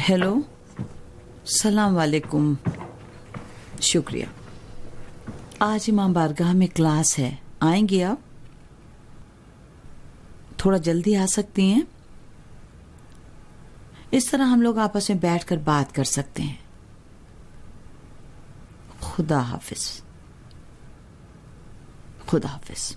Hello, सलाम वालेकुम। शुक्रिया। आज इमाम बारगाह में क्लास है, आएंगी आप? थोड़ा जल्दी आ सकती हैं? इस तरह हम लोग आपस में बैठकर बात कर सकते हैं। खुदा हाफिज। खुदा हाफिज।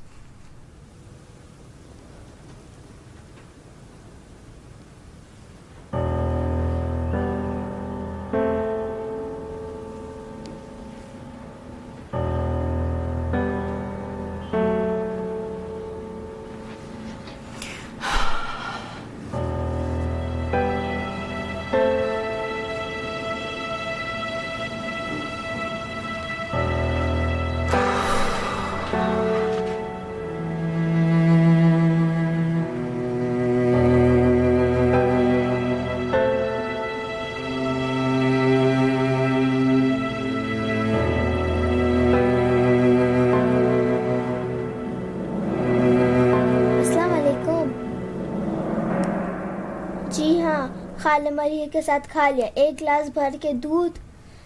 जी हाँ, खाला मरिया के साथ खा लिया। 1 गिलास भर के दूध,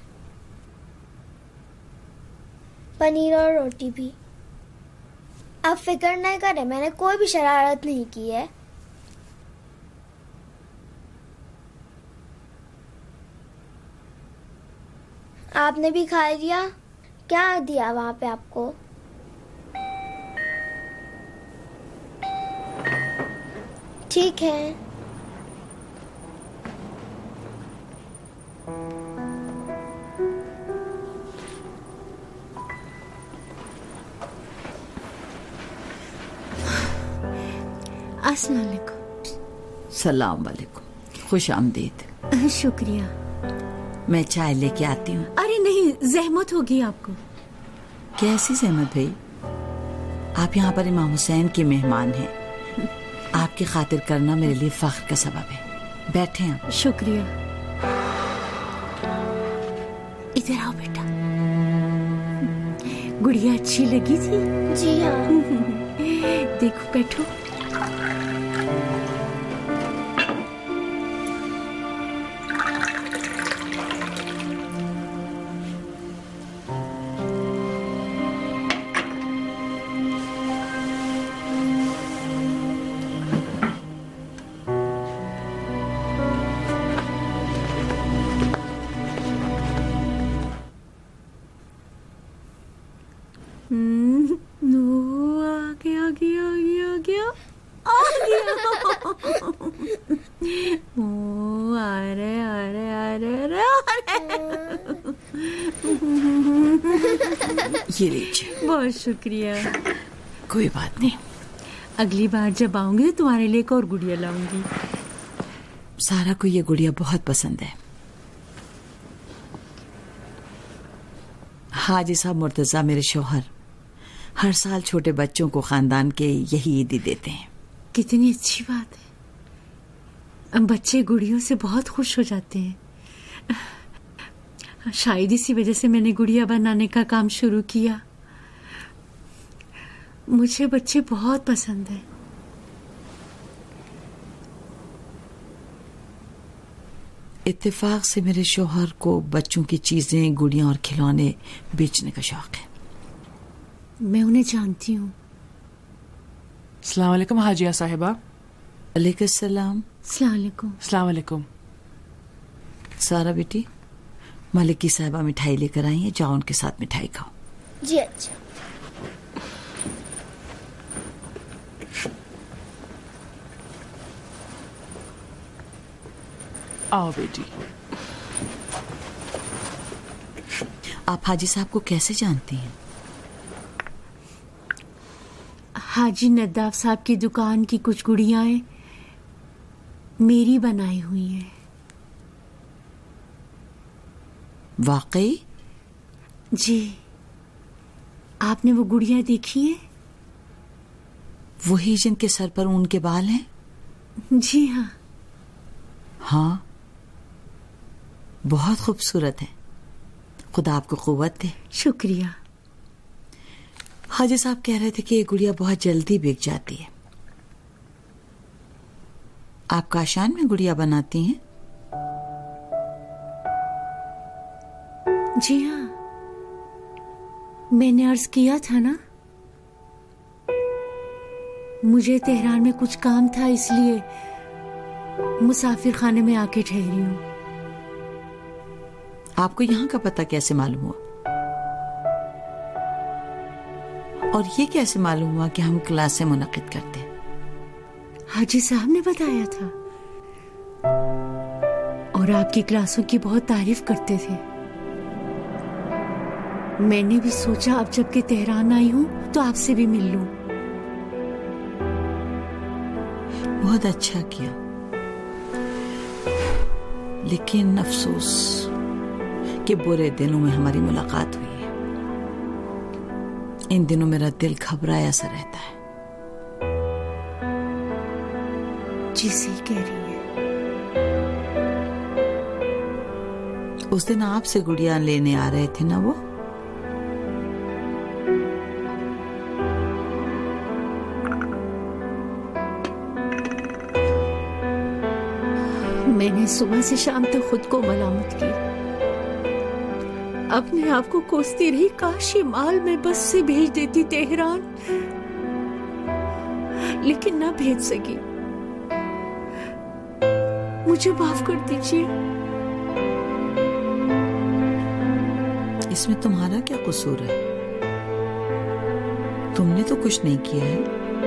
पनीर और रोटी भी। आप फिक्र नहीं करें, मैंने कोई भी शरारत नहीं की है। आपने भी खा लिया? क्या दिया वहाँ पे आपको? ठीक है। अस्सलाम वालेकुम। सलाम वालेकुम। खुश आमदीद। शुक्रिया। मैं चाय लेके आती हूँ। अरे नहीं, जहमत होगी आपको। कैसी जहमत भाई? आप यहाँ पर इमाम हुसैन के मेहमान हैं। आपकी खातिर करना मेरे लिए फख्र का सबब है। बैठे आप। शुक्रिया। इधर आओ बेटा। गुड़िया अच्छी लगी थी? जी हाँ। देखो, बैठो। ये लीजिए। बहुत शुक्रिया। कोई बात नहीं। अगली बार जब आऊंगी तो तुम्हारे लिए एक और गुड़िया लाऊंगी। सारा को ये गुड़िया बहुत पसंद है। हाजी साहब मुर्तजा मेरे शौहर हर साल छोटे बच्चों को खानदान के यही ईदी देते हैं। कितनी अच्छी बात है। अब बच्चे गुड़ियों से बहुत खुश हो जाते हैं। शायद इसी वजह से मैंने गुड़िया बनाने का काम शुरू किया। मुझे बच्चे बहुत पसंद हैं। इत्तेफाक से मेरे शौहर को बच्चों की चीजें, गुड़ियां और खिलौने बेचने का शौक है। मैं उन्हें जानती हूँ। अस्सलाम वालेकुम हाजिया साहिबा। अलैकुम सलाम। अस्सलाम वालेकुम। अस्सलाम वालेकुम। सारा बेटी, मलिकी साहिबा मिठाई लेकर आई है, जाओ उनके साथ मिठाई खाओ। जी अच्छा। आओ बेटी। आप हाजी साहब को कैसे जानती हैं? हाजी नद्दाफ साहब की दुकान की कुछ गुड़ियाएं मेरी बनाई हुई हैं। वाकई? जी। आपने वो गुड़िया देखी है? वही जिनके सर पर ऊन के बाल हैं? जी हाँ। हाँ, बहुत खूबसूरत है। खुदा आपको कुव्वत दे। शुक्रिया। हाजी साहब कह रहे थे कि ये गुड़िया बहुत जल्दी बिक जाती है। आप काशान में गुड़िया बनाती हैं? जी हाँ, मैंने अर्ज किया था ना, मुझे तेहरान में कुछ काम था, इसलिए मुसाफिर खाने में आके ठहरी हूँ। आपको यहाँ का पता कैसे मालूम हुआ? और ये कैसे मालूम हुआ कि हम क्लासें मुनक्किद करते हैं? हाजी साहब ने बताया था, और आपकी क्लासों की बहुत तारीफ करते थे। मैंने भी सोचा अब जबकि तेहरान आई हूँ तो आपसे भी मिल लूं। बहुत अच्छा किया, लेकिन अफसोस कि बुरे दिनों में हमारी मुलाकात हुई है। इन दिनों मेरा दिल घबराया सा रहता है। जी सही कह रही है। उस दिन आपसे गुड़िया लेने आ रहे थे ना वो? मैंने सुबह से शाम तक खुद को मलामत की, अपने आप को कोसती रही, काश ये माल मैं बस से भेज देती तेहरान, लेकिन ना भेज सकी। मुझे माफ कर दीजिए। इसमें तुम्हारा क्या कसूर है? तुमने तो कुछ नहीं किया है।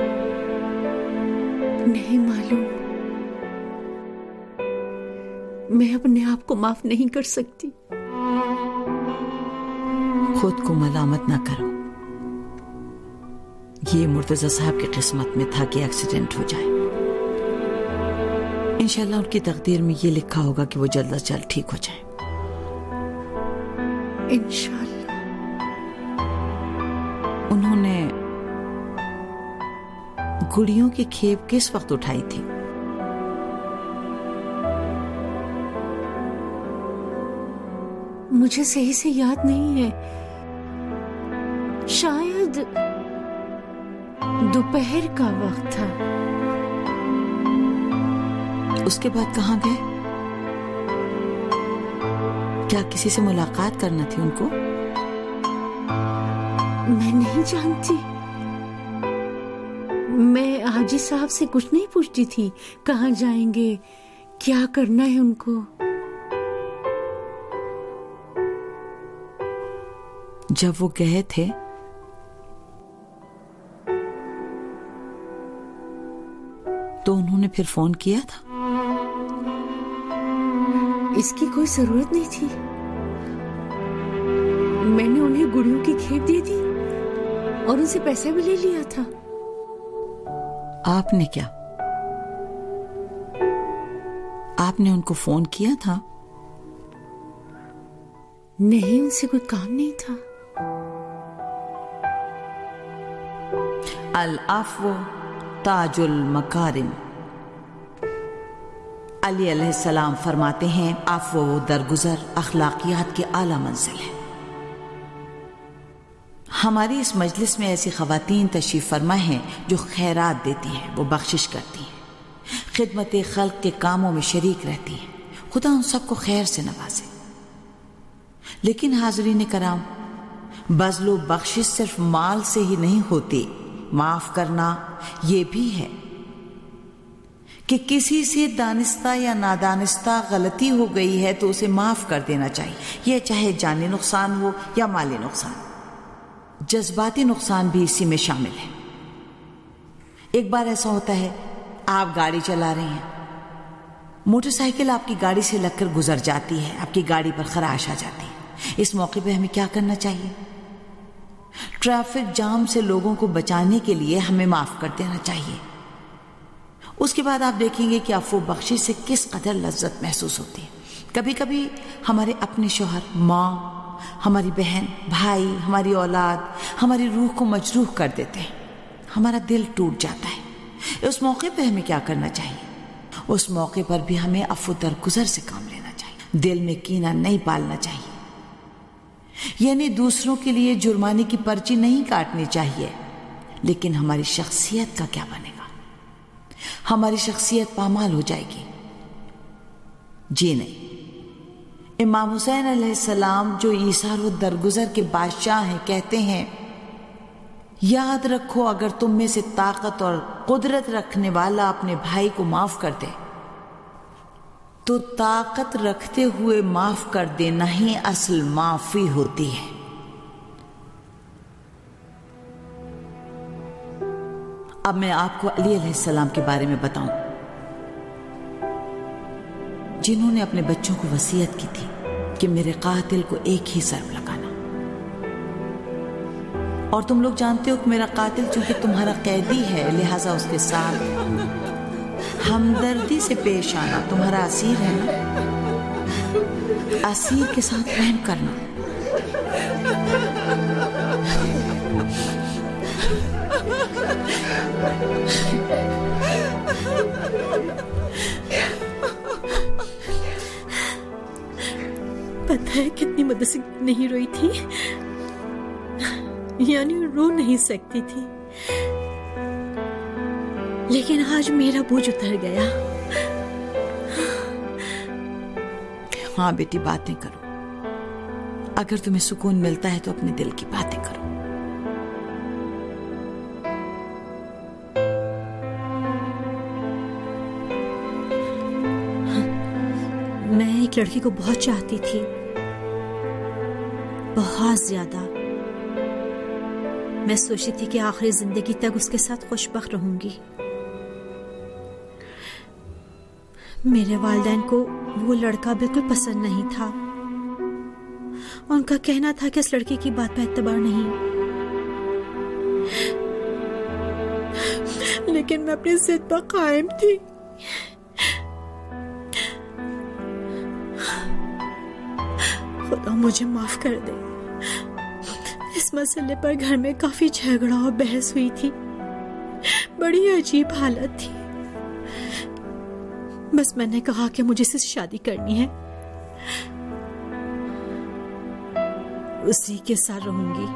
नहीं मालूम, मैं अपने आप को माफ नहीं कर सकती। खुद को मलामत ना करो। ये मुर्तजा साहब की किस्मत में था कि एक्सीडेंट हो जाए। इंशाल्लाह उनकी तकदीर में ये लिखा होगा कि वो जल्द अज जल्द ठीक हो जाए। इंशाल्लाह। उन्होंने गुड़ियों की खेप किस वक्त उठाई थी? मुझे सही से याद नहीं है, शायद दोपहर का वक्त था। उसके बाद कहाँ गए? क्या किसी से मुलाकात करना थी उनको? मैं नहीं जानती। मैं हाजी साहब से कुछ नहीं पूछती थी, कहाँ जाएंगे, क्या करना है उनको। जब वो गए थे तो उन्होंने फिर फोन किया था? इसकी कोई जरूरत नहीं थी। मैंने उन्हें गुड़ियों की खेप दे दी और उनसे पैसा भी ले लिया था। आपने क्या? आपने उनको फोन किया था? नहीं, उनसे कोई काम नहीं था। अल अफ़्व ताजुल मकारिम। अली अलैहिस्सलाम फरमाते हैं, अफ़्व वो दरगुजर अखलाकियात के आला मंजिल है। हमारी इस मजलिस में ऐसी ख़वातीन तशरीफ़ फरमा हैं जो खैरात देती हैं, वो बख्शिश करती हैं, खिदमत खल्क के कामों में शरीक रहती हैं। खुदा उन सबको खैर से नवाजे। लेकिन हाज़रीन कराम, बज़्लो बख्शिश सिर्फ माल से ही नहीं होती। माफ करना ये भी है कि किसी से दानिस्ता या नादानिस्ता गलती हो गई है तो उसे माफ कर देना चाहिए, यह चाहे जानी नुकसान हो या माली नुकसान। जज्बाती नुकसान भी इसी में शामिल है। एक बार ऐसा होता है, आप गाड़ी चला रहे हैं, मोटरसाइकिल आपकी गाड़ी से लगकर गुजर जाती है, आपकी गाड़ी पर खराश आ जाती है। इस मौके पे हमें क्या करना चाहिए? ट्रैफिक जाम से लोगों को बचाने के लिए हमें माफ कर देना चाहिए। उसके बाद आप देखेंगे कि अफ़्व बख्शिश से किस कदर लज्जत महसूस होती है। कभी कभी हमारे अपने शौहर, माँ, हमारी बहन, भाई, हमारी औलाद हमारी रूह को मजरूह कर देते हैं, हमारा दिल टूट जाता है। उस मौके पर हमें क्या करना चाहिए? उस मौके पर भी हमें अफ़्व दरगुजर से काम लेना चाहिए। दिल में कीना नहीं पालना चाहिए, यानी दूसरों के लिए जुर्माने की पर्ची नहीं काटनी चाहिए। लेकिन हमारी शख्सियत का क्या बनेगा? हमारी शख्सियत पामाल हो जाएगी। जी नहीं, इमाम हुसैन अलैहिस्सलाम जो ईसार व दरगुजर के बादशाह हैं, कहते हैं, याद रखो अगर तुम में से ताकत और कुदरत रखने वाला अपने भाई को माफ कर दे तो ताकत रखते हुए माफ कर देना ही असल माफी होती है। अब मैं आपको अली अलैहिस्सलाम के बारे में बताऊं, जिन्होंने अपने बच्चों को वसीयत की थी कि मेरे कातिल को एक ही ज़र्ब लगाना। और तुम लोग जानते हो कि मेरा कातिल चूंकि तुम्हारा कैदी है, लिहाजा उसके साथ हमदर्दी से पेश आना। तुम्हारा असीर है ना, असीर के साथ रहम करना। पता है कितनी मदद से नहीं रोई थी, यानी रो नहीं सकती थी, लेकिन आज मेरा बोझ उतर गया। हाँ बेटी, बातें करो। अगर तुम्हें सुकून मिलता है तो अपने दिल की बातें करो। मैं एक लड़की को बहुत चाहती थी, बहुत ज्यादा। मैं सोचती थी कि आखिरी जिंदगी तक उसके साथ खुशबख्त रहूंगी। मेरे वालिदैन को वो लड़का बिल्कुल पसंद नहीं था। उनका कहना था कि इस लड़की की बात पर एतबार नहीं। लेकिन मैं अपनी जिद पर कायम थी। खुदा मुझे माफ कर दे। इस मसले पर घर में काफी झगड़ा और बहस हुई थी। बड़ी अजीब हालत थी। बस मैंने कहा कि मुझे इससे शादी करनी है, उसी के साथ रहूंगी।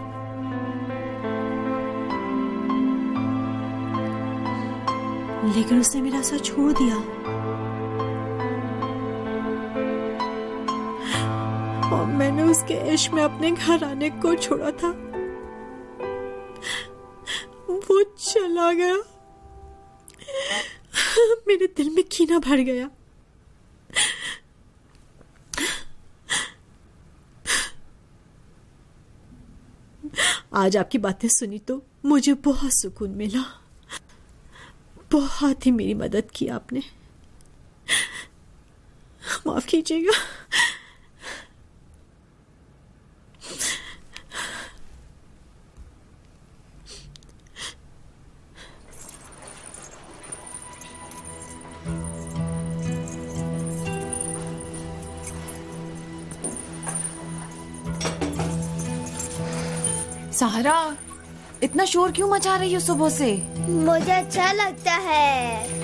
लेकिन उसने मेरा साथ छोड़ दिया और मैंने उसके इश्क में अपने घर आने को छोड़ा था। वो चला गया। मेरे दिल में कीना भर गया। आज आपकी बातें सुनी तो मुझे बहुत सुकून मिला। बहुत ही मेरी मदद की आपने। माफ कीजिएगा। सहारा, इतना शोर क्यों मचा रही हो सुबह से? मुझे अच्छा लगता है।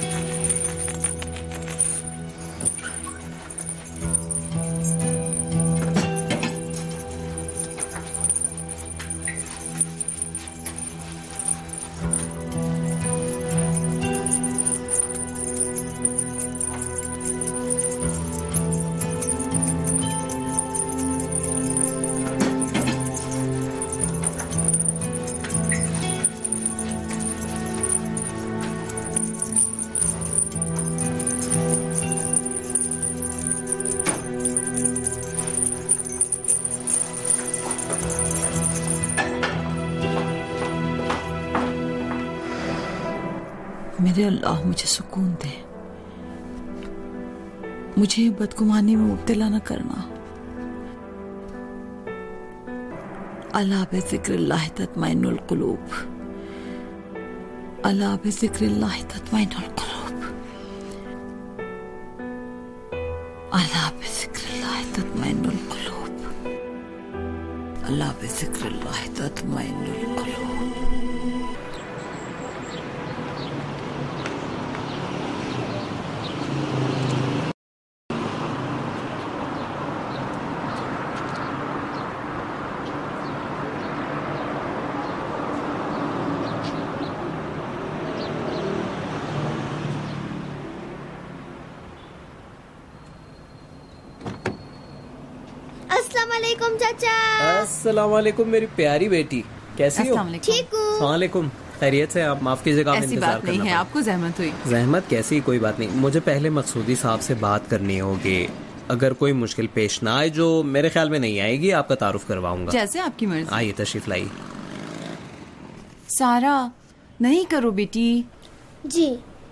मेरे अल्लाह मुझे सुकून दे, मुझे बदगुमानी में मुब्तला न करना। अला बिज़िक्रिल्लाह तत्मइनुल कुलूब, अला बिज़िक्रिल्लाह तत्मइनुल कुलूब, अला बिज़िक्रिल्लाह तत्मइनुल कुलूब, अला बिज़िक्रिल्लाह तत्मइनुल कुलूब। वालेकुम चाचा। अस्सलाम वालेकुम मेरी प्यारी बेटी, कैसी हो? ठीक हूँ। अस्सलाम वालेकुम, खैरियत से? आप माफ कीजिएगा, आप ऐसी इंतजार बात नहीं करना है, पड़ा। आपको जहमत हुई। जहमत कैसी, कोई बात नहीं। मुझे पहले मकसूदी साहब से बात करनी होगी। अगर कोई मुश्किल पेश ना आए, जो मेरे ख्याल में नहीं आएगी, आपका तारुफ करवाऊंगा। जैसे आपकी मर्जी। आइए तशरीफ लाइए। सारा, नहीं करो बेटी। जी।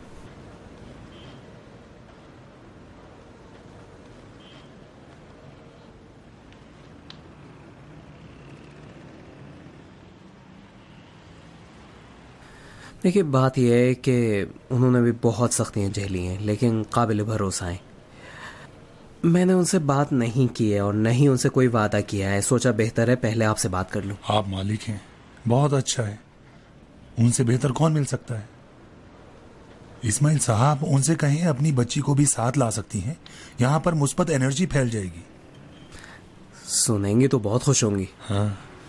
देखिए, बात यह है कि उन्होंने भी बहुत सख्तियां झेली हैं, लेकिन काबिल भरोसा हैं। मैंने उनसे बात नहीं की है और नहीं उनसे कोई वादा किया है। सोचा बेहतर है पहले आपसे बात कर लूं। आप मालिक हैं, बहुत अच्छा है। उनसे बेहतर कौन मिल सकता है? इस्माइल साहब, उनसे कहें अपनी बच्ची को भी साथ ला सकती हैं। यहाँ पर मुस्बत एनर्जी फैल जाएगी। सुनेंगी तो बहुत खुश होंगी। हाँ।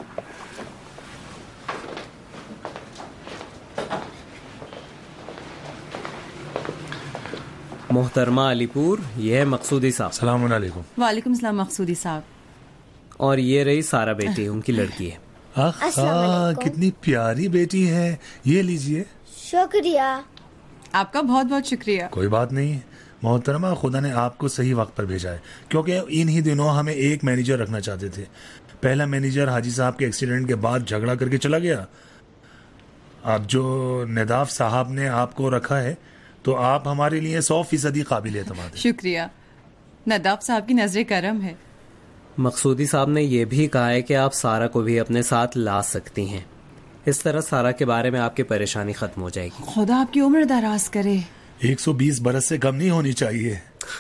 मोहतरमा अलीपुर, यह है मकसूदी साहब। सलाम अलैकुम। वालेकुम सलाम मकसूदी साहब। और ये रही सारा बेटी, उनकी लड़की है। अस्सलाम वालेकुम। कितनी प्यारी बेटी है। ये लीजिए। शुक्रिया। आपका बहुत बहुत शुक्रिया। कोई बात नहीं मोहतरमा, खुदा ने आपको सही वक्त पर भेजा है, क्योंकि इन ही दिनों हमें एक मैनेजर रखना चाहते थे। पहला मैनेजर हाजी साहब के एक्सीडेंट के बाद झगड़ा करके चला गया। अब जो नदाफ साहब ने आपको रखा है, तो आप हमारे लिए 100% काबिल एतमाद हैं। शुक्रिया। नदाफ साहब की नजरे करम है। मकसूदी साहब ने यह भी कहा है कि आप सारा को भी अपने साथ ला सकती हैं। इस तरह सारा के बारे में आपकी परेशानी खत्म हो जाएगी। खुदा आपकी उम्र दराज करे। 120 बरस से कम नहीं होनी चाहिए।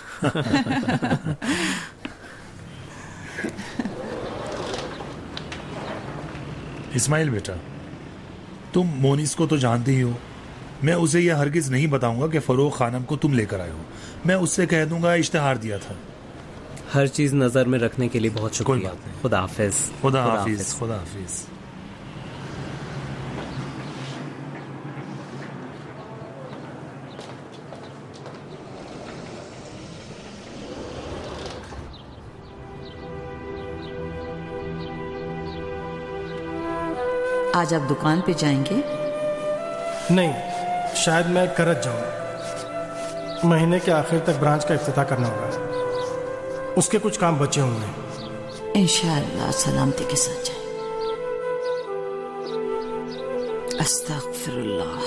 इस्माइल बेटा, तुम मोनिस को तो जानती ही हो। मैं उसे यह हरगिज नहीं बताऊंगा कि फरोख खानम को तुम लेकर आए हो। मैं उससे कह दूंगा इश्तिहार दिया था। हर चीज नजर में रखने के लिए बहुत कोई शुक्रिया। बात नहीं। खुदा हाफिज। खुदा हाफिज। खुदा हाफिज। आज आप दुकान पे जाएंगे? नहीं, शायद मैं करत जाऊं। महीने के आखिर तक ब्रांच का इफ्तिताह करना होगा। उसके कुछ काम बचे होंगे। इंशाअल्लाह सलामती के साथ जाए। अस्तगफिरुल्लाह।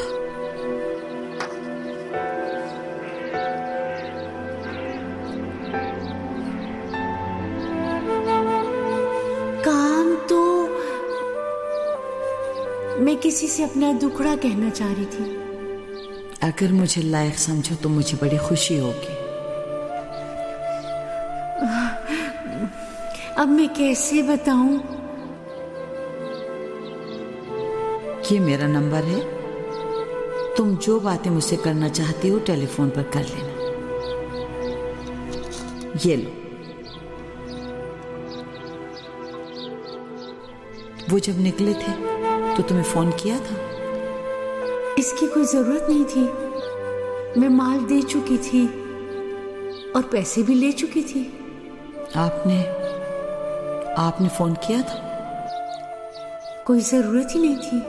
काम तो मैं किसी से अपना दुखड़ा कहना चाह रही थी। अगर मुझे लायक समझो तो मुझे बड़ी खुशी होगी। अब मैं कैसे बताऊं? ये मेरा नंबर है। तुम जो बातें मुझसे करना चाहती हो टेलीफोन पर कर लेना। ये लो। वो जब निकले थे तो तुम्हें फोन किया था। इसकी कोई जरूरत नहीं थी। मैं माल दे चुकी थी और पैसे भी ले चुकी थी। आपने फोन किया था? कोई जरूरत ही नहीं थी।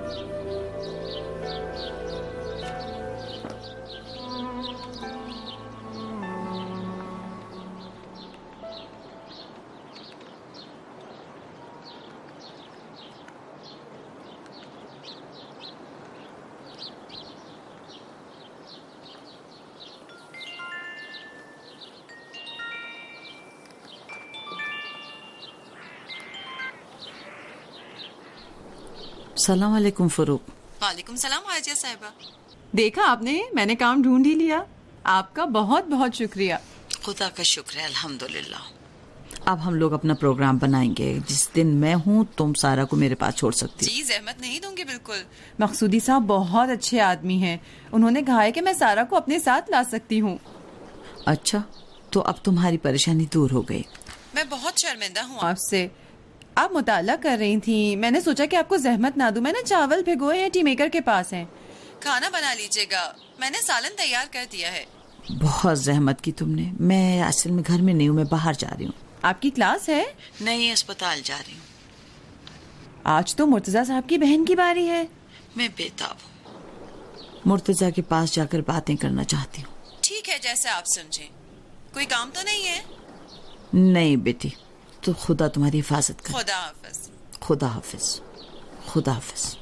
सलाम वालेकुम फरूक। वालेकुम सलाम हाजिया साहिबा। देखा आपने, मैंने काम ढूंढ ही लिया। आपका बहुत बहुत शुक्रिया। खुदा का शुक्र है, अल्हम्दुलिल्लाह। अब हम लोग अपना प्रोग्राम बनाएंगे। जिस दिन मैं हूँ तुम सारा को मेरे पास छोड़ सकती हो। जी जहमत नहीं दूंगी बिल्कुल। मकसूदी साहब बहुत अच्छे आदमी हैं। उन्होंने कहा है कि मैं सारा को अपने साथ ला सकती हूँ। अच्छा, तो अब तुम्हारी परेशानी दूर हो गई। मैं बहुत शर्मिंदा हूँ आपसे। आप मुताला कर रही थी, मैंने सोचा कि आपको जहमत ना दूं। मैंने चावल भिगोए हैं, टी मेकर के पास हैं। खाना बना लीजिएगा। मैंने सालन तैयार कर दिया है। बहुत जहमत की तुमने। मैं असल में घर में नहीं हूँ, मैं बाहर जा रही हूँ। आपकी क्लास है? नहीं, अस्पताल जा रही हूँ। आज तो मुर्तजा साहब की बहन की बारी है। मैं बेताब हूँ, मुर्तजा के पास जाकर बातें करना चाहती हूँ। ठीक है, जैसे आप समझें। कोई काम तो नहीं है? नहीं बेटी, तो खुदा तुम्हारी हिफाजत करे। खुदा हाफिज। खुदा हाफिज। खुदा हाफिज।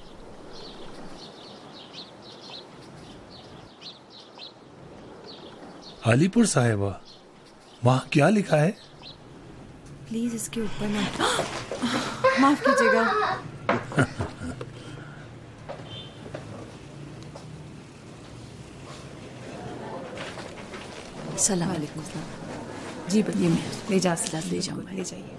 अलीपुर साहिबा, वहाँ क्या लिखा है? प्लीज इसके ऊपर ना। माफ कीजिएगा। सलाम अलैकुम। जी बताइए। मैं ले जा ले जाऊंगा। ले जाइए।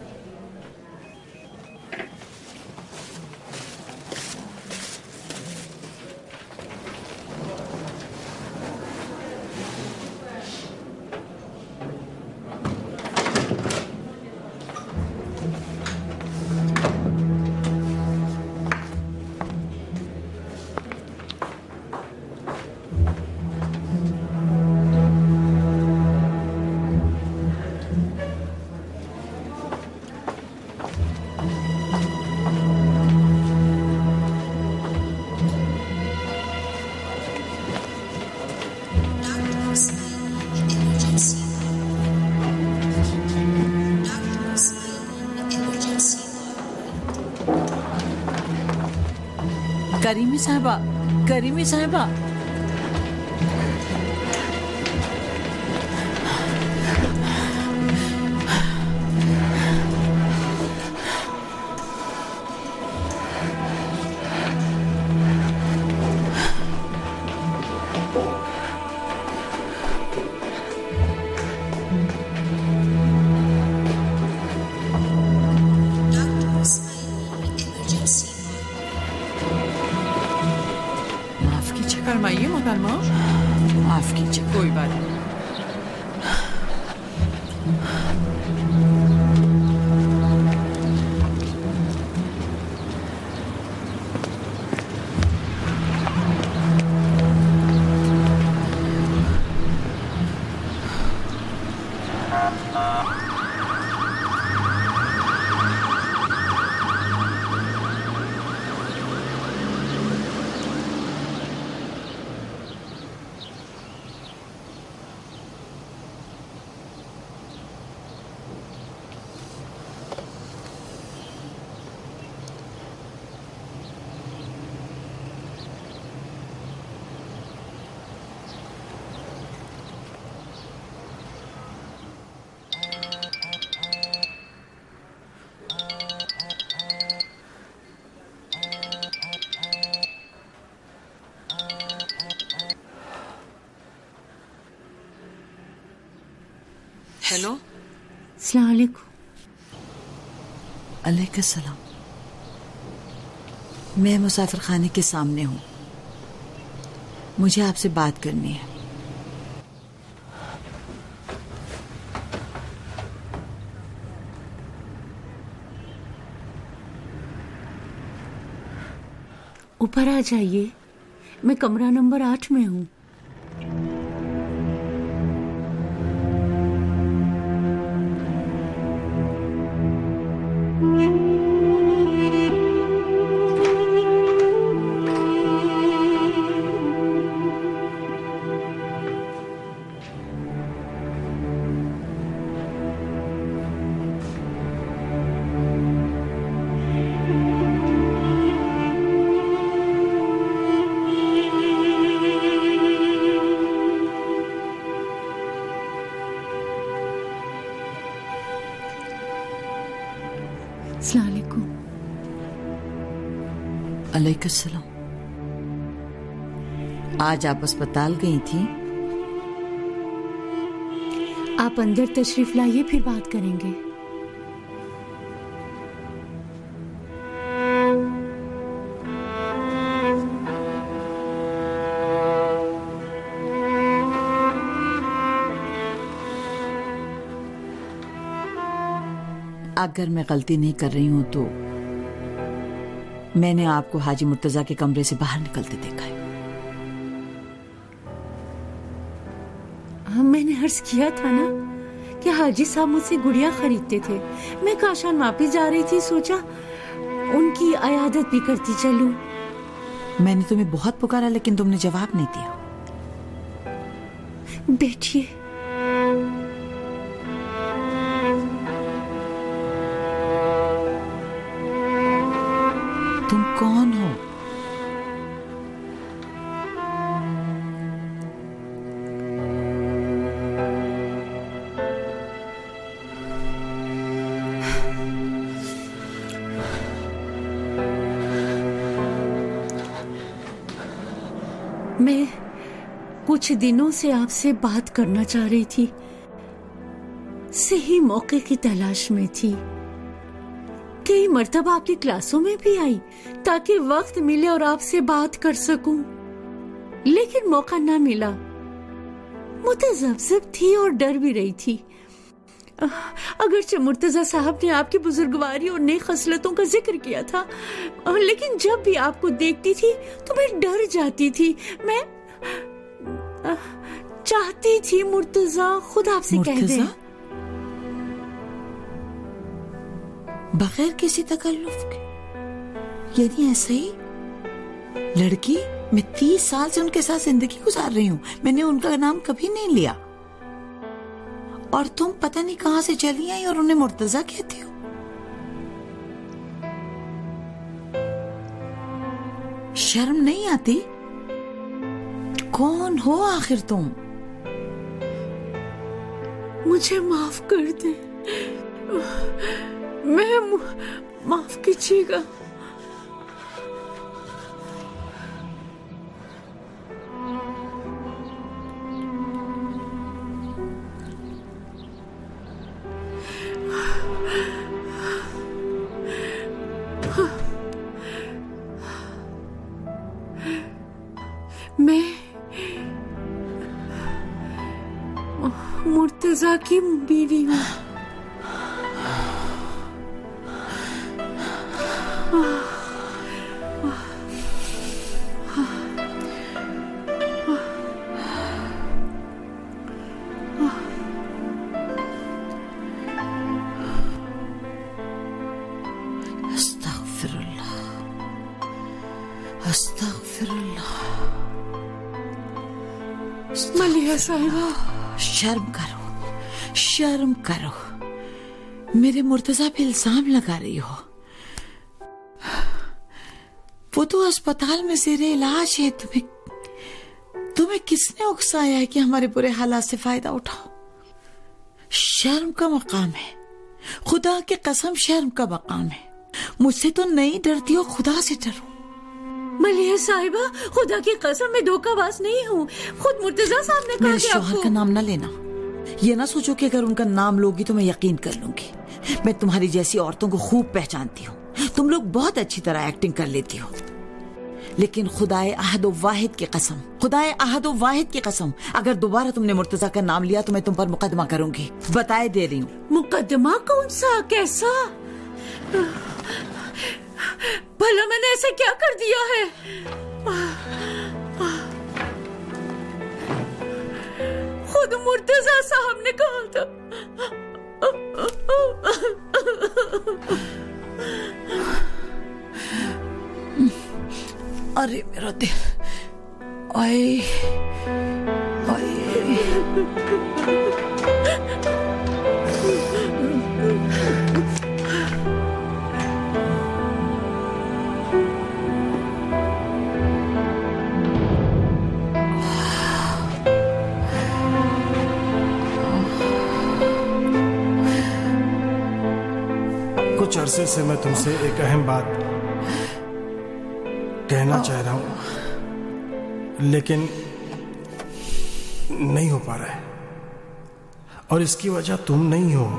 करीमी साहिबा, करीमी साहिबा। फरमाइए मोहतरमा। माफ कीजिए। कोई बात नहीं। हेलो। अस्सलाम वालेकुम। अलैकुम सलाम। मैं मुसाफिर खाने के सामने हूँ, मुझे आपसे बात करनी है। ऊपर आ जाइए, मैं कमरा नंबर 8 में हूँ। अस्सलाम वालेकुम। अलैकुम सलाम। आज आप अस्पताल गई थी? आप अंदर तशरीफ लाइए, फिर बात करेंगे। अगर मैं गलती नहीं कर रही हूं तो मैंने आपको हाजी मुर्तजा के कमरे से बाहर निकलते देखा है। हाँ, मैंने अर्ज किया था ना कि हाजी साहब मुझसे गुड़िया खरीदते थे। मैं काशान वापस जा रही थी, सोचा उनकी अयादत भी करती चलूं। मैंने तुम्हें बहुत पुकारा लेकिन तुमने जवाब नहीं दिया। बैठिए। तुम कौन हो? मैं कुछ दिनों से आपसे बात करना चाह रही थी, सही मौके की तलाश में थी। कई मर्तबा आपकी क्लासों में भी आई ताकि वक्त मिले और आपसे बात कर सकूं, लेकिन मौका ना मिला। मुतज़ब्ज़ब थी और डर भी रही थी। अगरचे मुर्तजा साहब ने आपकी बुजुर्गवारी और नेक खसलतों का जिक्र किया था, लेकिन जब भी आपको देखती थी तो मैं डर जाती थी। मैं चाहती थी मुर्तजा खुद आपसे कह दे। बगैर किसी तकल्लुफ के, यानी ऐसे ही? लड़की, मैं 30 साल से उनके साथ जिंदगी गुजार रही हूँ, मैंने उनका नाम कभी नहीं लिया। और तुम पता नहीं कहां से चली आई और उन्हें मुर्तजा कहती हो। शर्म नहीं आती? कौन हो आखिर तुम? मुझे माफ कर दे। मैं माफ कीजिएगा। मैं मुर्तजा की बीवी हूँ। अस्तगफिरुल्लाह, अस्तगफिरुल्लाह। मलिहा साहिबा, शर्म करो, शर्म करो। मेरे मुर्तजा पे इल्जाम लगा रही हो। वो तो अस्पताल में ज़ेरे इलाज है। तुम्हें किसने उकसाया है कि हमारे बुरे हालात से फायदा उठाओ? शर्म का मकाम है, खुदा की कसम शर्म का मकाम है। मुझसे तो नहीं डरती हो, खुदा से डरो। मलिहा साहिबा, खुदा की कसम मैं धोखाबाज नहीं हूँ। खुद मुर्तजा साहब ने कहा मेरे कि शौहर का नाम ना लेना। ये ना सोचो कि अगर उनका नाम लोगी तो मैं यकीन कर लूंगी। मैं तुम्हारी जैसी औरतों को खूब पहचानती हूँ। तुम लोग बहुत अच्छी तरह एक्टिंग कर लेती हो, लेकिन खुदाए अहद वाहिद की कसम, खुदाए अहद वाहिद की कसम, अगर दोबारा तुमने मुर्तजा का नाम लिया तो मैं तुम पर मुकदमा करूंगी। बताए दे रही हूँ। मुकदमा? कौन सा? कैसा? भला मैंने ऐसा क्या कर दिया है? खुद मुर्तजा साहब ने कहा था। अरे मेरा दिल, ओए कुछ अरसे से मैं तुमसे एक अहम बात कहना चाह रहा हूं, लेकिन नहीं हो पा रहा है, और इसकी वजह तुम नहीं हो।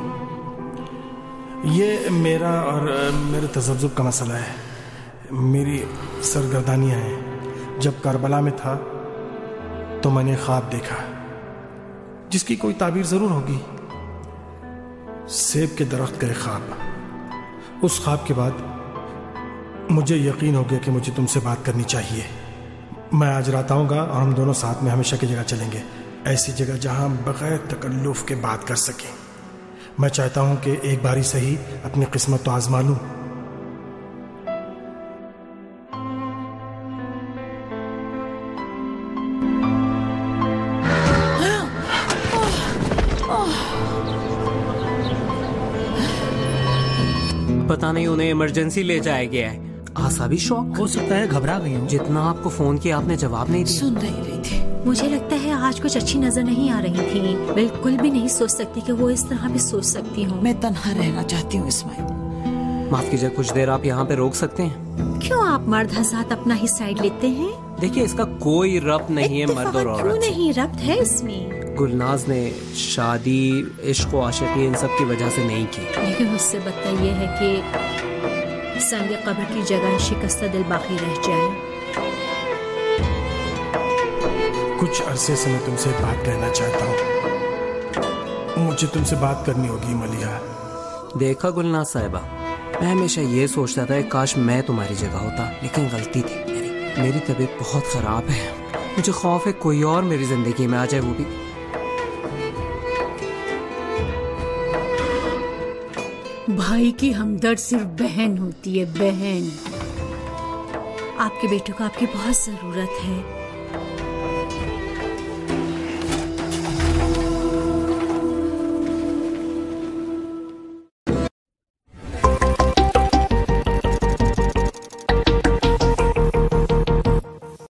ये मेरा और मेरे तज़ब्ज़ुब का मसला है, मेरी सरगर्दानियां हैं। जब करबला में था तो मैंने ख्वाब देखा जिसकी कोई ताबीर जरूर होगी। सेब के दरख्त का एक ख्वाब। उस ख्वाब के बाद मुझे यकीन हो गया कि मुझे तुमसे बात करनी चाहिए। मैं आज रात आऊँगा और हम दोनों साथ में हमेशा की जगह चलेंगे, ऐसी जगह जहाँ हम बगैर तकल्लुफ़ के बात कर सकें। मैं चाहता हूं कि एक बारी सही अपनी किस्मत तो आजमा लूं। पता नहीं उन्हें इमरजेंसी ले जाया गया है। आशा भी शॉक हो सकता है, घबरा गई हूँ। जितना आपको फोन किया आपने जवाब नहीं दिया। सुन रही थी। मुझे लगता है आज कुछ अच्छी नजर नहीं आ रही थी। बिल्कुल भी नहीं सोच सकती कि वो इस तरह भी सोच सकती हूँ। मैं तन्हा रहना चाहती हूँ इस्माइल। माफ कीजिए, कुछ देर आप यहाँ पे रोक सकते हैं? क्यों आप मर्द हज़ात अपना ही साइड लेते हैं? देखिए, इसका कोई रब्त नहीं है मर्द और औरत। क्यों नहीं रब्त है इसमें? गुलनाज ने शादी, इश्क व आशिकी इन सब की वजह से नहीं की। लेकिन उससे बदतर ये है कि संग कब्र की जगह शिकस्ता दिल बाकी रह जाए। कुछ अरसे से मैं तुमसे बात कहना चाहता हूँ। मुझे तुमसे बात करनी होगी मलिहा। देखा गुलनाज साहिबा, मैं हमेशा ये सोचता था काश मैं तुम्हारी जगह होता, लेकिन गलती थी मेरी तबीयत बहुत खराब है। मुझे खौफ है कोई और मेरी जिंदगी में आ जाए, वो भी। भाई की हमदर्द सिर्फ बहन होती है, बहन। आपके बेटे को आपकी बहुत जरूरत है।